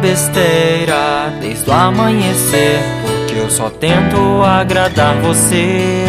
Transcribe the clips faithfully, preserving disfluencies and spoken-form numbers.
besteira desde o amanhecer, porque eu só tento agradar você.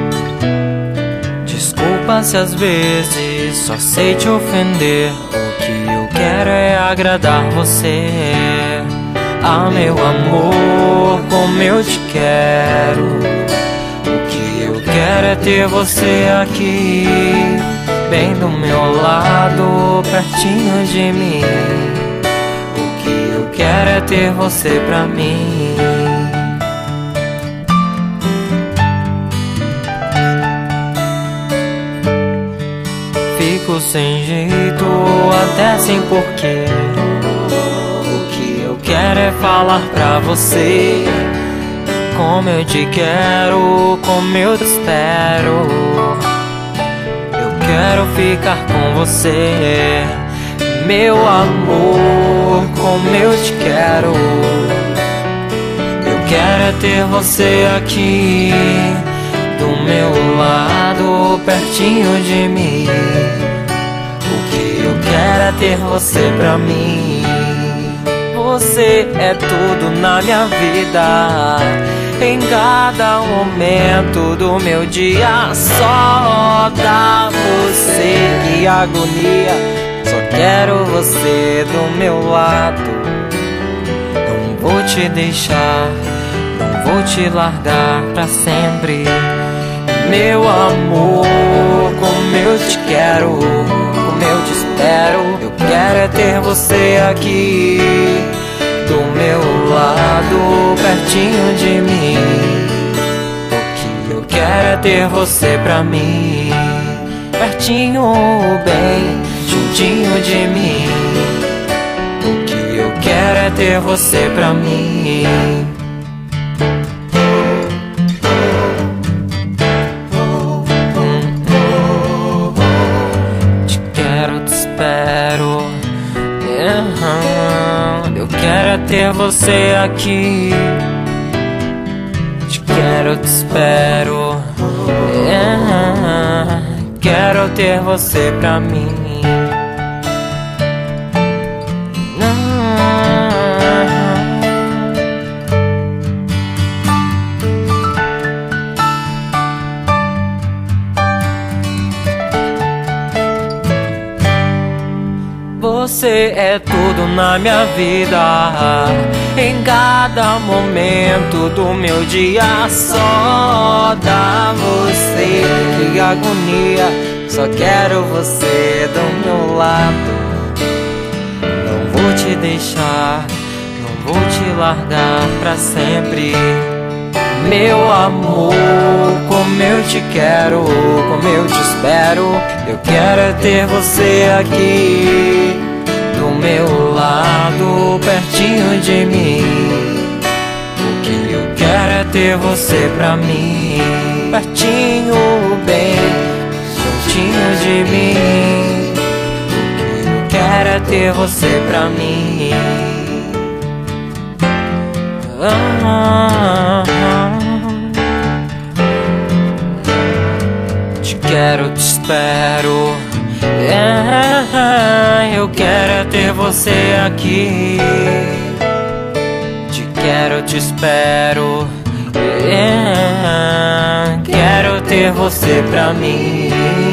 Desculpa se às vezes só sei te ofender, o que eu quero é agradar você. Ah, meu amor, como eu te quero, o que eu quero é ter você aqui, bem do meu lado, pertinho de mim. O que eu quero é ter você pra mim. Fico sem jeito, até sem porquê. O que eu quero é falar pra você como eu te quero, como eu te espero. Quero ficar com você, meu amor, como eu te quero. Eu quero é ter você aqui, do meu lado, pertinho de mim. O que eu quero é ter você pra mim. Você é tudo na minha vida, em cada momento do meu dia. Só dá você, que agonia. Só quero você do meu lado. Não vou te deixar, não vou te largar pra sempre. Meu amor, como eu te quero, como eu te espero. Eu quero é ter você aqui, do meu lado, pertinho de mim. O que eu quero é ter você pra mim, pertinho, bem juntinho de mim. O que eu quero é ter você pra mim. Te quero, te espero. Eu quero é ter você aqui. Te quero, te espero. Yeah. Quero ter você pra mim. Você é tudo na minha vida, em cada momento do meu dia. Só dá você, que agonia. Só quero você do meu lado. Não vou te deixar, não vou te largar pra sempre. Meu amor, como eu te quero, como eu te espero. Eu quero é ter você aqui, do meu lado, pertinho de mim. O que eu quero é ter você pra mim, pertinho, bem juntinho de mim. O que eu quero é ter você pra mim. Ah, te quero, te espero. Yeah, eu quero é ter você aqui. Te quero, te espero. Yeah, quero ter você pra mim.